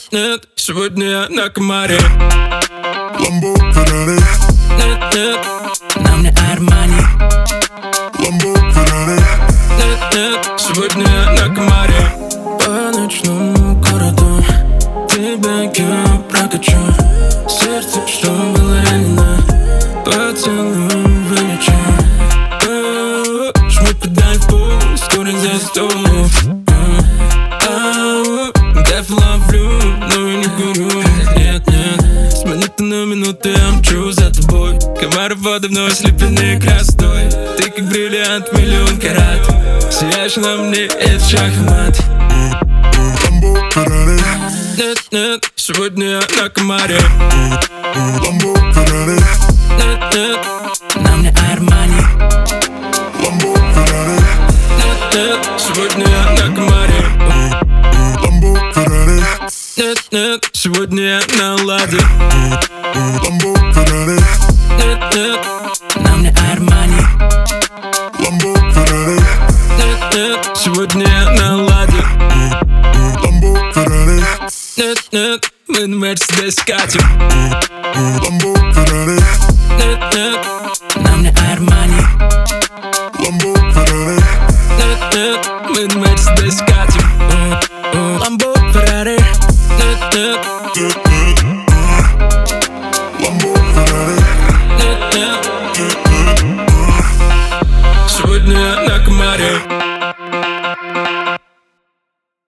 нет, сегодня я на комаре. Lambo, Ferrari. Нет, на мне Армани. Lambo, Ferrari. Нет, сегодня я на комаре. По ночному городу тебя я прокачу. Сердце, что было ранено, поцелуем вылечу. Жму педаль в пол, скоро за стол. Кайф ловлю, но и не курю. Нет, нет, с минуты на минуту я мчу за тобой. Комары воды вновь слеплены красотой. Ты как бриллиант, миллион карат. Сияешь на мне, это шах и мат. Lambo, Ferrari. Нет, нет, сегодня я на комаре. Lambo, Ferrari. Нет, нет, на мне Армани. Lambo, Ferrari. Нет, нет, сегодня я на комаре. Lambo, Ferrari. Нет, нет, сегодня я на ладе. Lambo, Ferrari. Нет, нет, на мне Армани. Lambo, Ferrari. Нет, нет, сегодня я на ладе. Lambo, Ferrari. Нет, нет, мы на Мерседес катим. Lambo, Ferrari. Нет, нет, на мне Армани. Lambo, Ferrari. Нет, нет, мы на Мерседес катим. Lambo, Ferrari. Нет, нет.